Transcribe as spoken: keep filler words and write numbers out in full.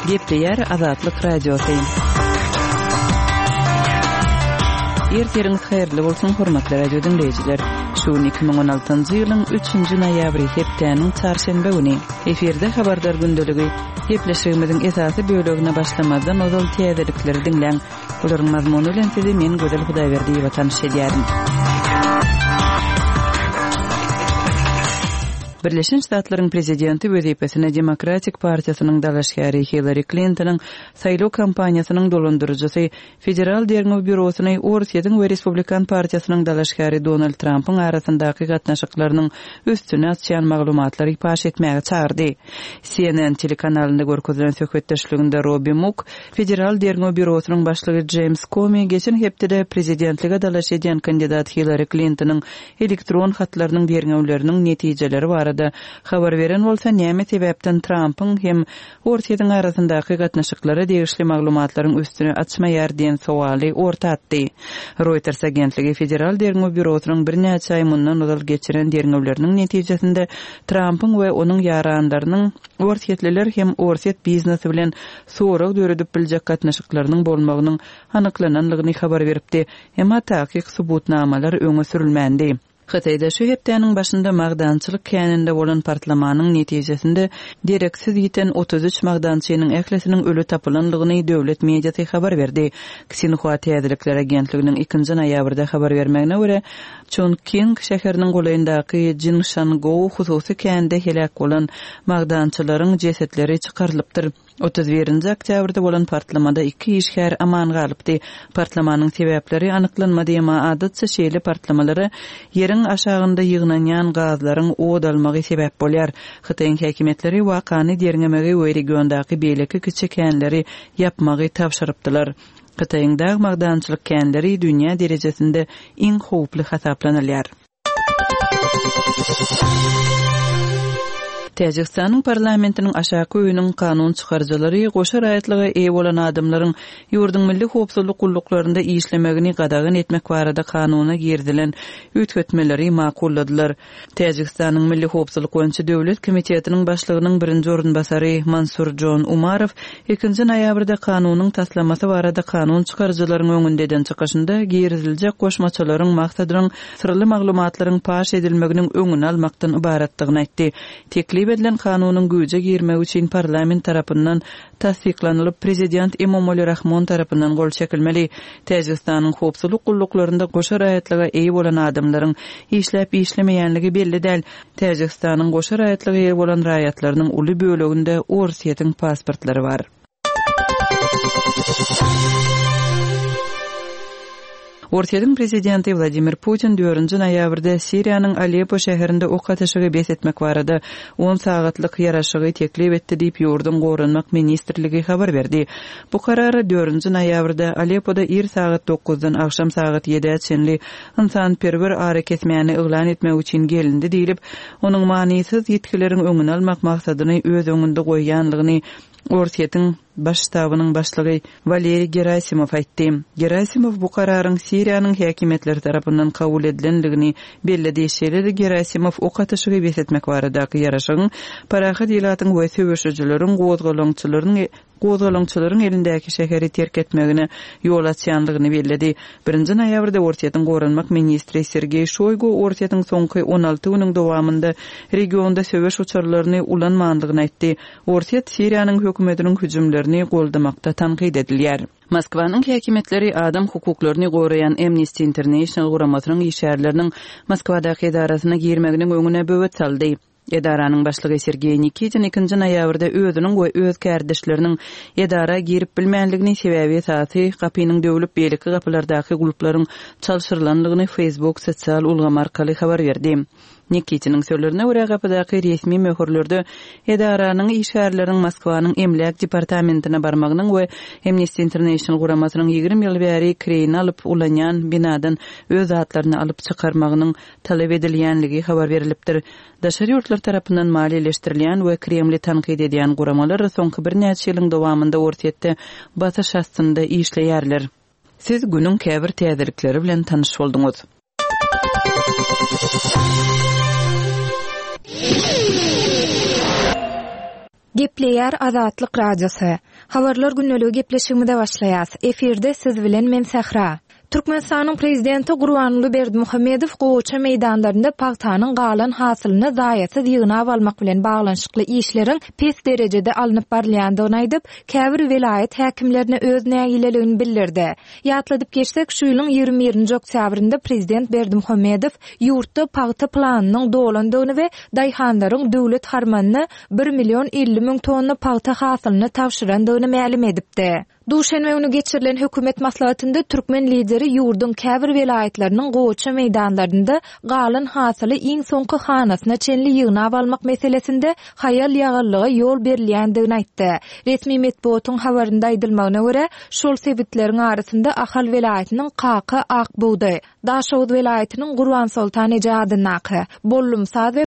Gepleyer Azatlyk Radiosu. Erтериňiz haýyrly bolsun hormatly radio dinleýijiler. Şu iki bin on altyncy ýylyň üçünji noýabry hepdeniň çarşembe güni eferde habardar gündöligi gepleşigimiziň esasy bölegine başlamadan ozal täzelikleri dinleň. Olaryň mazmuny bilen sizi men Gözel Hudaýberdiýewa tanışdyrýarym. Birleşen Ştatlaryň prezidenti wezipesine Demokratik Partiýasynyň dalaşgary Hillary Clinton'yň saýlaw kampaniýasynyň dolandyrjysy Federal Derňew Bürosyny Orsiýetiň we Respublikan Partiýasynyň dalaşgary Donald Trump'yň arasyndaky gatnaşyklarynyň üstüne atýan maglumatlary paş etmäge çağırdy. C N N telekanalyna görkezilen söhbetdeşliginde Robbie Mook, Federal Derňew Bürosynyň başlygy James Comey geçen hepde prezidentlige dalaş edýän kandidat Hillary Clinton'yň elektron hatlarynyň derňewleriniň netijeleri barada habar beren bolsa näme sebäpden Trump'yň hem Orsiýetiň arasyndaky gatnaşyklary degişli maglumatlaryň üstüne açmaýar diýen sowaly orta atdy. Reuters agentligi Federal Derňew Bürosynyň bir näçe aý mundan ozal geçiren derňewleriniň netijesinde Trump'yň we onuň ýaranlarynyň Orsiýetliler hem Orsiýet biznesi bilen sorak döredip biljek gatnaşyklarynyň bolmagynyň anyklananlygyny habar beripdi. Emma taýyk subutnamalar öňe sürilmändi. Xitayda şu hepdeniň başynda magdançylyk käninde bolan partlamanyň netijesinde direksiz ýiten otuz üç magdançynyň ählesiniň ölü tapylanlygyny döwlet mediasy habar berdi. Xinhua täzelikleri agentliginiň ikinji noýabrda habar bermegine görä, Chongqing şäheriniň goýundaky Jinshanguo hususy kände helak bolan magdançylaryň jesetleri çykarylypdyr. otuz birinji oktýabrda bolan partlamada iki işgär aman galypdy. Partlamanyň sebäpleri anyklanmady, emma adatça şeýle partlamalary ýeriň aşagynda ýygnanýan gazlaryň odalmagy sebäp bolýar. Xitoýň häkimetleri wakany derňemegi we regiondaky beýleki kiçikänleri ýapmagy tapşyrypdylar. Xitoýň dag magdançylyk känleri dünýä derejesinde iň howply hasaplanylýar. Täjikistanyň parlamentiniň aşaky öýüniň kanun çykarjylary goşa raýatlyga eýe bolan adamlaryň ýurduň milli howpsuzlyk gulluklarynda işlemegini gadagan etmek barada kanuny girdilen ütgetmeleri makulladylar. Täjikistanyň milli howpsuzlyk boýunça döwlet komitetiniň başlygynyň birinji orunbasary Mansur Jon Umarov ikinji noýabrda kanunyň taslamasy barada kanun çykarjylaryň öňündeden çykyşynda girdiljek goşmaçylaryň maksadynyň sirli maglumatlaryň paş edilmeginiň öňüni almakdan ibaratdygyny aýtdy. Teklif edilen kanunyň güýje girmegi üçin parlament tarapyndan tasdiklanylyp prezident Emomali Rahmon tarapyndan gol çekilmeli. Täjikistanyň howpsuzlyk gulluklarynda goşa raýatlyga eýe bolan adamlaryň işläp işlemeýänligi belli däl. Täjikistanyň goşa raýatlyga eýe bolan raýatlarynyň uly böleginde Orsiýetiň pasportlary bar. Orsiýetiň prezidenti Vladimir Putin dördünji noýabrda Siriýanyň Aleppo şäherinde ok ateşige bes etmek barada on sagatlyk ýaraşygy teklif etdi diýip ýurdun gorunmak ministrligi habar berdi. Bu karary dördünji noýabrda Aleppoda er sagat dokuzdan akşam sagat ýediye çenli insanperwer hareketmäni eglan etmek üçin gelindi diýilip, onuň manysyz ýetkileriň öňüni almak maksadyny öz öňünde goýýanlygyny Orsiýetiň baş ştabynyň başlygy Valeri Gerasimov aýtdy. Gerasimov bu kararyň Siriýanyň häkimetleri tarapyndan kabul edilenligini bellidi. Şeýle Gerasimov ok ateşige bes etmek baradaky ýaraşygyň parahat ýylatyň we söwüşçüleriň gozgalaňçylaryň gozgalaňçylaryň elindäki şäheri terk etmegine ýol açýanlygyny bellidi. birinji noýabrda Orsiýetiň gorunmak ministri Sergey Shoygu Orsiýetiň soňky on alty güniň dowamında regionda söwüş uçarlaryny ulanmandygyny aýtdy. Orsiýet Siriýanyň hökümetiniň hüjümlerini goldamakda tanqid edilýär. Moskwanyň häkimetleri adam hukuklaryny goraýan Amnesty International guramasynyň işgärleriniň Moskwadaky edarasyna girmeginiň öňüne böwet saldy. Edaranyň başlygy Sergey Nikitin ikinji noýabrda özüniň we öz kärdeşleriniň edara girip bilmänligini sebäbi saty kapynyň döwülip beýleki kapylardaky guluplaryň çalşyrylanlygyny Facebook sosial ulgamy arkaly habar berdi. Nikitiniň sözlerine görä kapydaky resmi möhürlerde edaranyň işgärleriniň Moskwanyň emlak departamentine barmagynyň we Amnesty International guramasynyň ýygrimi ýyl bäri kreýni alyp ulanýan binadan öz zatlaryny alyp çykarmagynyň talap edilýänligi habar berilipdir. Daşary ýurtlar tarapyndan maliýeleşdirilýän we Kremli tanqid edýän guramalar soňky bir näçe ýylyň dowamında Orsiýetde batyş astynda işleýärler. Siz günüň käbir täzelikleri bilen tanyş bolduňuz. Gepleýär Azatlyk radiosu. Habarlar günneligi gepleşigimde başlaýas. Eferde siz bilen men Sahra. Türkmenistanyň prezidenti Gurbanuly Berdimuhammedow goýça meýdanlarynda paxtanyň galan hasylyny zaýatsız ýygnap almak bilen baglanşykly işleriň pes derejede alınıp barlandygyny aýdyp, käbir welaýet häkimlerine öz nägileligini bildirdi. Ýatladyp geçsek, şu ýylyň ýygrimi birinji oktýabrynda prezident Berdimuhammedow ýurtda paxta planynyň dolandygyny we daýhanlaryň döwlet harmanyna bir million elli ming tonna paxta hasylyny tapşyrandygyny ma'lum edipdi. Duşenme günü geçirilen hökümet maslahatynda türkmen lideri ýurdun käbir welaýetleriniň goýça meýdanlarynda galan hasyly iň soňky hanasyna çenli ýygnap almak meselesinde haýal ýagyrlygy ýol berilýändigini aýtdy. Resmi medeniýetiň habarynda aýdylmagyna görä, şol sebitleriň arasynda Ahal welaýetiniň Qaky Akbuğday, Daşowut welaýetiniň Gurban Sultan ejadynaky, Bollumsaz we